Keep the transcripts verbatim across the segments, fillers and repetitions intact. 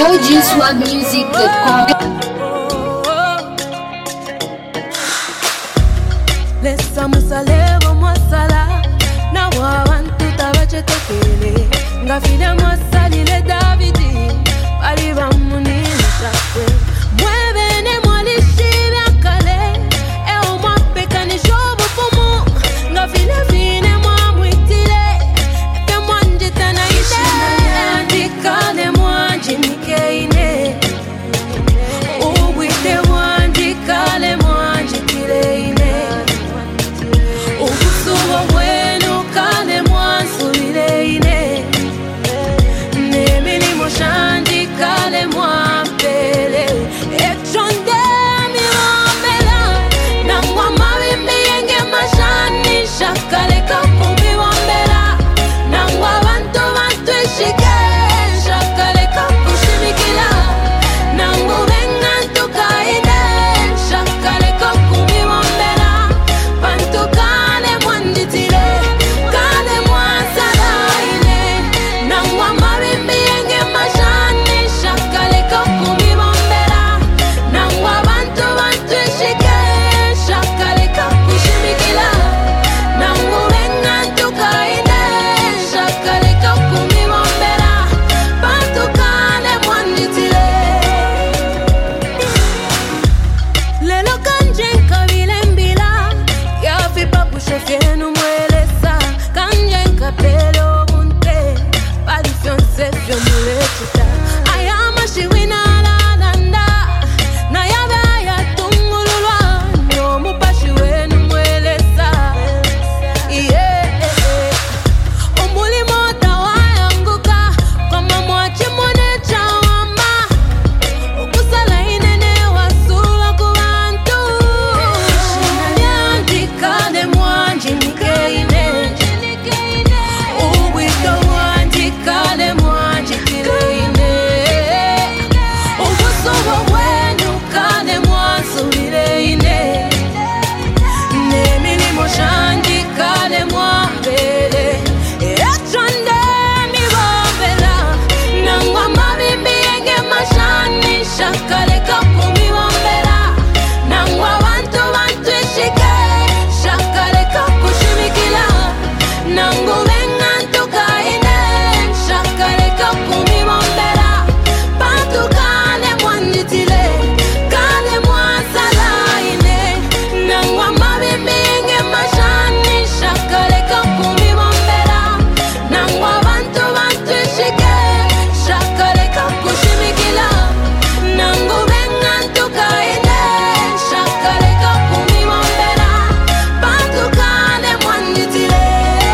O G Swag Music dot com. Lesa musalebo mwasala na wabantu tabachetokele ngafile mwasalile Davidi bali bamunisha kwe mwebene mwalishibya kale eo mwapekani jobu fumu ngafile vine mwamwitile efe mwanjita na ide andikale mwanjinikeine ubwite mwanjikale mwanjitile ine bueno kale mwansubire ine nemini moshandi kale mwampele ekchonde mi wambela nangwa mabimbi yenge mashani shakale kapumbi wambela nangwa bantu bantu ishike shakale kapushimikila nangu vengantu kaide shakale kapumbi wambela bantu kale mwanditile kale mwasala ile nangwa mabimbi yenge mashani shakale kapumbi wambela nangwa bantu bantu ishike shakale kapushimikila nangu vengantu kaide shakale kapumbi wambela bantu kale mwanditile lelo kanje nkabile mbila yafi papushe fienu mwelesa kanje nkapelo bunte bali fionse fio mulechita ayama shiwina la landa na yabe ayatungululwa nyo mupashi wenu mwelesa yeah umulimo tawayanguka kama mwachi mwone chawama ukusala inene wasula kubantu shinanyandikale mwanjinikeine ubwito mwanjikale mwanjikileine ubusubo bwenyu kale mwansubireine nemilimo shanji kale mwambele echonde mibombela nangwa mabimbi yenge mashani shakale kapumbi bombela nangwa bantu bantu ishike shakale kapushimikila nangu vengantu kaine shakale kapumbi bombela bantu kale mwanditile kale mwasala ine nangwa mabimbi yenge mashani shakale kapumbi bombela nangwa bantu bantu ishike shakale kapushimikila nangu vengantu kaine shakale kapumbi bombela bantu kale mwanditile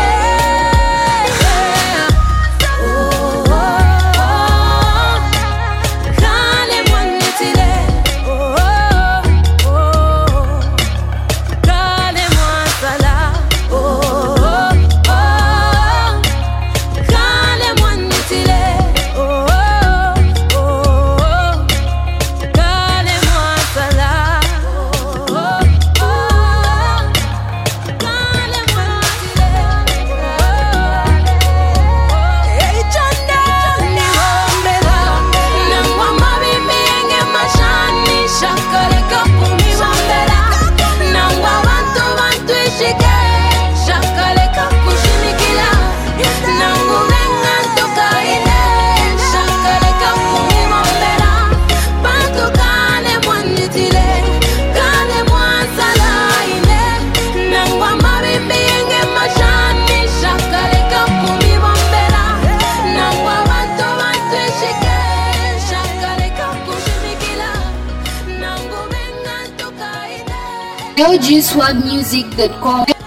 oh, oh, oh. Kale mwanditile oh, oh, oh. Kale mwasala oh, oh, oh. Kale mwanditile oh, oh, oh. Kale mwasala oh, oh, oh. Kale mwanditile eichonde niwombela nangwa mabimbi yenge mashani shakale kapumbi bombela nangwa bantu bantu ishike shakale kapushimikila nangu vengantu kaine shakale kapumbi bombela bantu kale mwanditile kale mwasala ine nangwa mabimbi yenge mashani shakale kapumbi bombela nangwa bantu bantu ishike shakale kapushimikila nangu vengantu kaine O G Swag Music dot com.